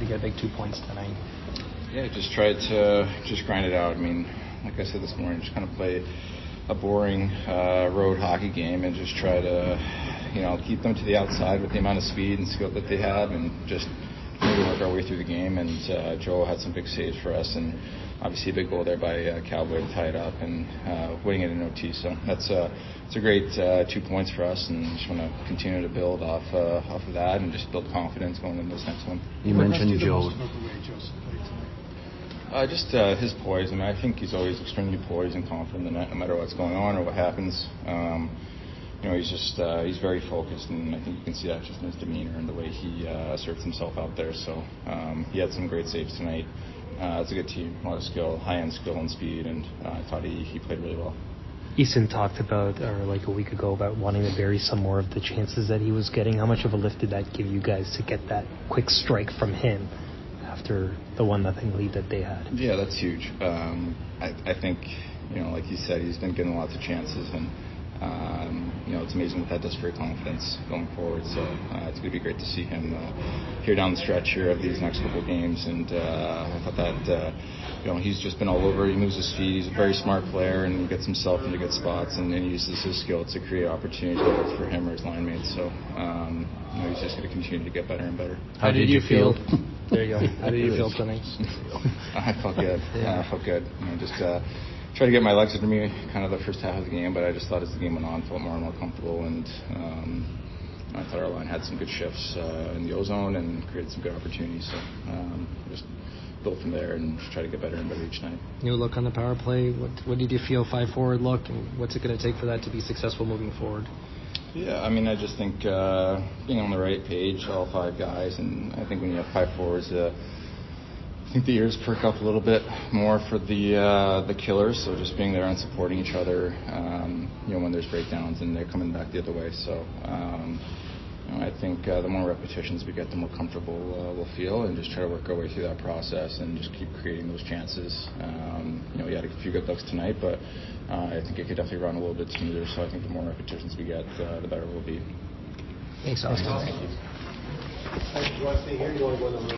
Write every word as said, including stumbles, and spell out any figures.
to get a big two points tonight? Yeah, just tried to just grind it out. I mean, like I said this morning, just kind of play a boring uh, road hockey game and just try to, you know, keep them to the outside with the amount of speed and skill that they have, and just maybe work our way through the game. And uh, Joe had some big saves for us, and obviously a big goal there by uh, Cowboy to tie it up and uh, winning it in O T. So that's a it's a great uh, two points for us, and just want to continue to build off uh, off of that and just build confidence going into this next one. You mentioned Joe. Uh, just uh, his poise. I mean, I think he's always extremely poised and confident in the net, no matter what's going on or what happens. Um, you know, he's just uh, he's very focused, and I think you can see that just in his demeanor and the way he uh, asserts himself out there. So um, he had some great saves tonight. Uh, it's a good team, a lot of skill, high-end skill and speed, and uh, I thought he, he played really well. Easton talked about, or like a week ago, about wanting to bury some more of the chances that he was getting. How much of a lift did that give you guys to get that quick strike from him after the one nothing lead that they had? Yeah, that's huge. Um, I, I think, you know, like he said, he's been getting lots of chances, and um, you know, it's amazing what that does for your confidence going forward. So uh, it's going to be great to see him uh, here down the stretch here of these next couple of games. And uh, I thought that, uh, you know, he's just been all over. He moves his feet. He's a very smart player, and he gets himself into good spots, and then he uses his skill to create opportunities for him or his line mates. So um, you know, he's just going to continue to get better and better. How, How did, did you feel? feel? There you go. How did you feel tonight? I felt good. Yeah, I felt good. You know, just. Uh, Try to get my legs under me kind of the first half of the game, but I just thought as the game went on, felt more and more comfortable, and um, I thought our line had some good shifts uh, in the O-zone and created some good opportunities. So um, just built from there and try to get better and better each night. New look on the power play. What, what did you feel five forward look, and what's it going to take for that to be successful moving forward? Yeah, I mean, I just think uh, being on the right page, all five guys, and I think when you have five forwards, uh, I think the ears perk up a little bit more for the uh, the killers, so just being there and supporting each other, um, you know, when there's breakdowns and they're coming back the other way. So um, you know, I think uh, the more repetitions we get, the more comfortable uh, we'll feel, and just try to work our way through that process and just keep creating those chances. Um, you know, we had a few good looks tonight, but uh, I think it could definitely run a little bit smoother. So I think the more repetitions we get, uh, the better we'll be. Thanks, Austin. Thank you. Do you want to stay here? Do you want to go to the